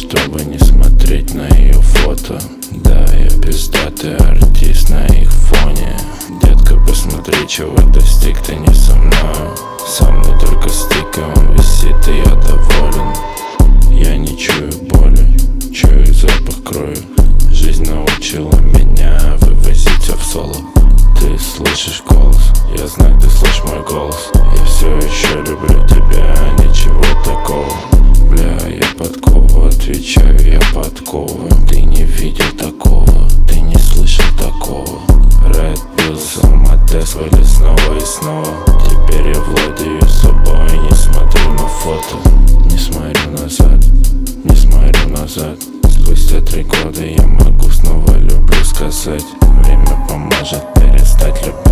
чтобы не смотреть на ее фото. Да, я пиздатый артист на их фоне. Детка, посмотри, чего достиг, ты не со мною. Со мной только стик, и он висит, и я доволен. Я не чую боли, чую запах крови. Жизнь научила меня вывозить все в соло. Ты слышишь голос, я знаю, ты слышишь мой голос. Я все еще люблю тебя, ничего такого. Бля, я подкова, отвечаю, я подкова. Ты не видел такого, ты не слышал такого. Red Pill, Салматес, вылез снова и снова. Теперь я владею собой, не смотрю на фото. Не смотрю назад, не смотрю назад. Спустя 3 года я могу снова люблю сказать. Время поможет перестать любить.